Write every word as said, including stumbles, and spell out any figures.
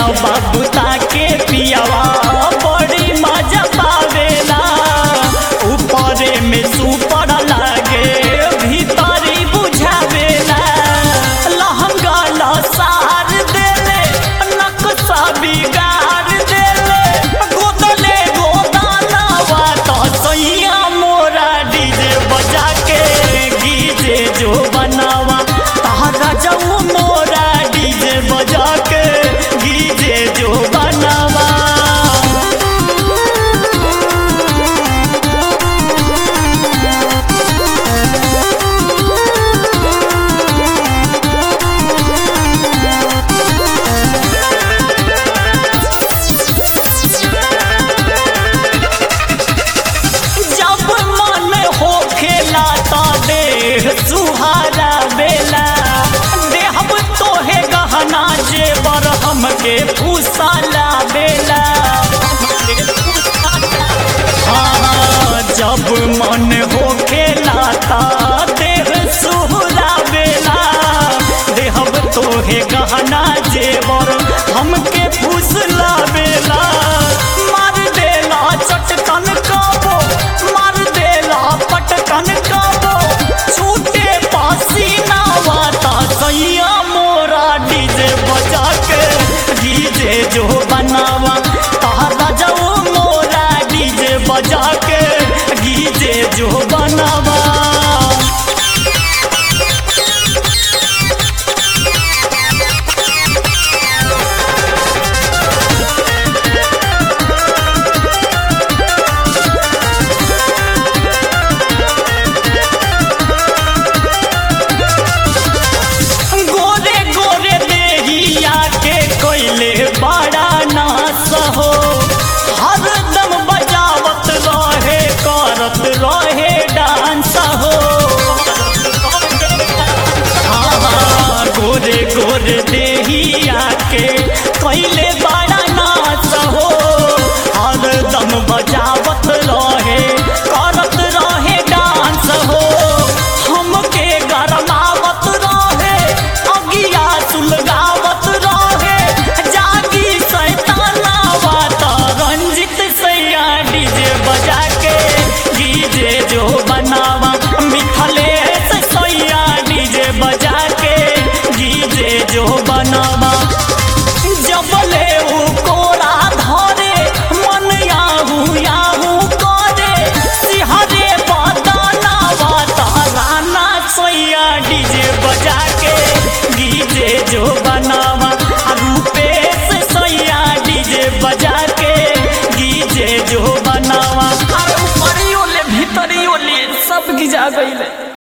बाबू ताके पियावा बड़ी मजा पावेला। ऊपरे में सुपर लागे भीतरी बुझावेला। लहंगा लसार देले नक्शा बिगाड़ देले। गोदले गोदानवा तो सैया मोरा डीजे बजा के गीजे जो बनावा। तारा जाऊ मोरा डीजे बजा के गीजे जो बनावा। जब मन हो खेला ता देह सुहारा बेला। देहब तोहे गहना जेवर हमके फूसाला बेला। हाँ, जब मन हो खेला ता देह सुहारा बेला। देहब तोहे गहना जेवर हमके फूसला बेला। मार देला चटकन कबो मार देला पटकन कबो। छूटे पसीना वाता सैया मोरा डीजे बजा के डीजे जो बनावा। तारा जाओ मोरा डीजे बजा के डीजे जो बनावा। गोरे गोरे देहिया के कोइले बड़ा नास हो। हरदम बजावत रहे करत रहे डांस हो। हाँ, गोरे गोरे देहिया के कोइले बड़ा नास हो। हरदम बजावत रहे करत रहे डांस हो। हमके गरमावत रहे अगिया सुलगावत रहे। जागी सैतानावा तो रंजित सैया डीजे बजा के डीजे जो बनावा। मिथलेश सैया डीजे बजा के डीजे जो बनावा। जबले उ कोरा धरे मन याहू याहू करे। सिहरे बदनावा तराना सैया डीजे बजा के डीजे जो बनावा। रूपेश सैया डीजे बजा के डीजे जो बनावा। अरे ऊपरियो ले भीतरियो ले सब गिजा गइले।